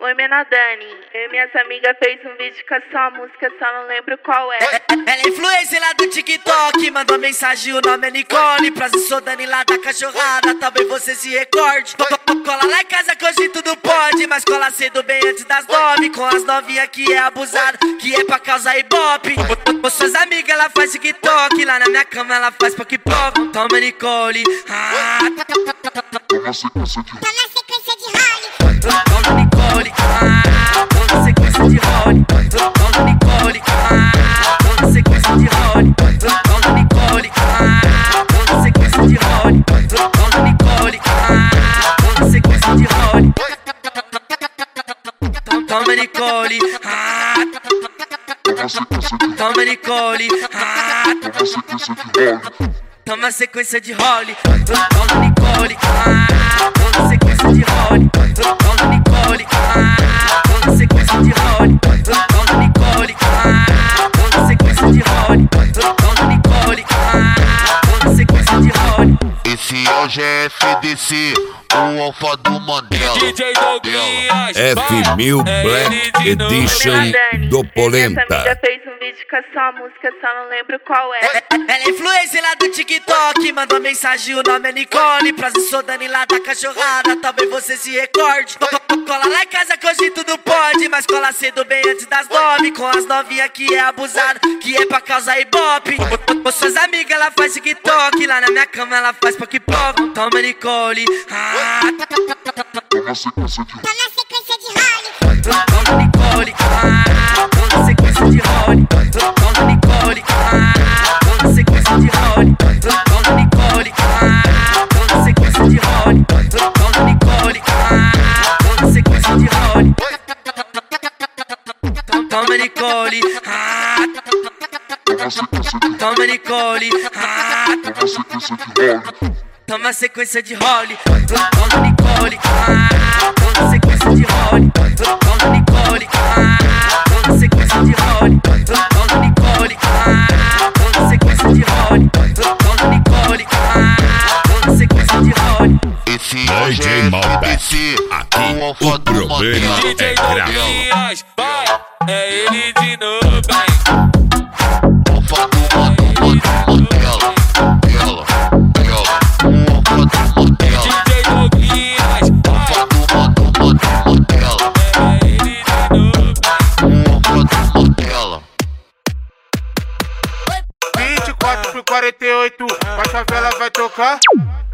Oi, Menadani. Eu e minhas amigas fez um vídeo com a sua música, só não lembro qual é. Ela é influencer lá do TikTok, mandou mensagem, o nome é Nicole. Prazer, sou Dani lá da cachorrada, talvez você se recorde. Cola lá em casa que hoje tudo pode, mas cola cedo bem antes das 9. Com as novinhas que é abusado, que é pra causar ibope. Com suas amigas ela faz TikTok, lá na minha cama ela faz pok-pok. Toma Nicole, Toma sequência de role. toma Nicole, toma sequência de role. Toma Nicole, toma sequência de role. Toma Nicole, toma sequência de role. Toma Nicole, toma sequência de role. Toma Nicole, toma Nicole, toma sequência de role. Toma Nicole, toma sequência de role. Toma Nicole, toma sequência de role. Toma Nicole, toma sequência de role. Toma Nicole, toma sequência de role. Esse é o GFDC, o alfa do Mandela. DJ Doguinhas, F1000 Black Edition do Polenta. Minha amiga fez um vídeo com a sua música, só não lembro qual é. Ela é influencer lá do TikTok, mandou mensagem, o nome é Nicole. Prazer, sou Dani lá da cachorrada, talvez você se recorde. Cola lá em casa que hoje tudo pode, mas cola cedo bem antes das 9. Com as novinhas que é abusado, que é pra causar ibope. Com suas amigas ela faz TikTok, lá na minha cama ela faz pok-pok. Toma Nicole, Toma sequência de role. Toma Nicole, toma sequência de role. Toma Nicole, toma sequência de role. Toma Nicole, toma sequência de role. Toma Nicole, toma sequência de role. Toma Nicole, toma Nicole, toma sequência de role. Toma Nicole, toma sequência de role. Toma Nicole, toma sequência de role. Toma Nicole, toma sequência de role. Toma Nicole, toma sequência de role. Esse é o DJ Malbec, GFDC, aqui o o alfa do problema Mandela. DJ é grave. Doguinhas, vai, é ele de novo, hein? Alfa do Mandela. Ela, o alfa do Mandela. DJ Doguinhas, Alfa do Mandela. é ele de novo, hein? O alfa do Mandela. 24 por 48, a favela vai tocar.